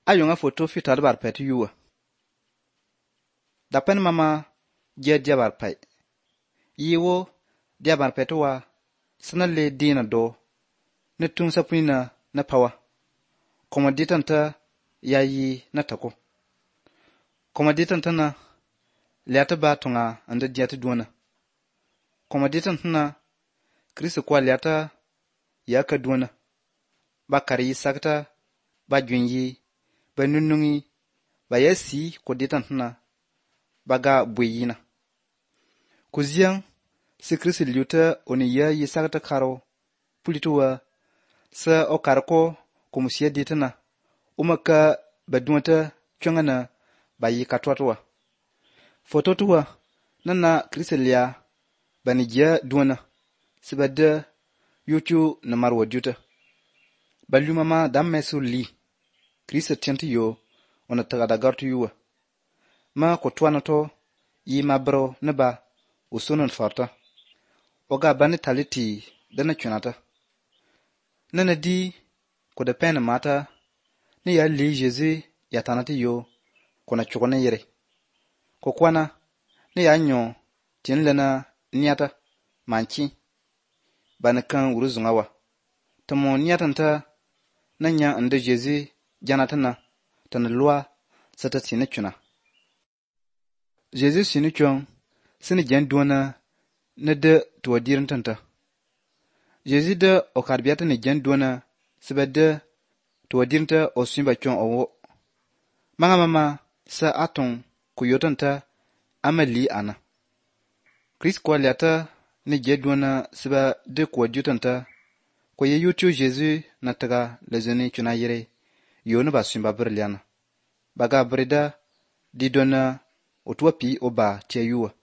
ayonga foto fitar bar pet yuwa. Dapen mama je diabar pai. Yiwo diabar petwa sanale dina do ne tun sapina na pawa. Komoditanta yayi na tako. Komoditanta na liata ba tunga anda diata duwana. Komoditanta na Kristo kwa liata yaka duwana. Ba kari sakta ba junyi ba nunungi ba yasi koditanta na baga buyina. Kuziang si Kristo liuta oni ya yisakta karo pulituwa sa o karko kumusiya ditana umaka baduanta chungana bayi katwatwa. Fototuwa nana Kristo lia banijia duwana sibada yuchu na marwa duta. Balumama dammesu li Kristo tianti yo ona tagadagartu yuwa. Ma kotwanato yi mabro neba usunon farta. Oga bani taliti dana chunata. Nana di koda pena mata ni ya li Jezu ya tanati yo kona chukona yere. Kokwana ni ya nyo tienlena niata manchi bana kan uruzungawa. Tamo niatanta nanya anda Jezu janatana tana lua sata sine chuna. Jezu sine chun sini jan duwana na da tuwa dirin tanta. Jezu da okarbiyata ni jan duwana siba da tuwa dirinta o simba chun owo. Mama sa atong kuyotanta ama li ana. Chris kwa liata ni jedwana siba de kwa jutanta kwa ye yutu Jezu na taga lezoni chuna yere yonu ba simba birliana. Baga brida didona otwa pi oba che yuwa.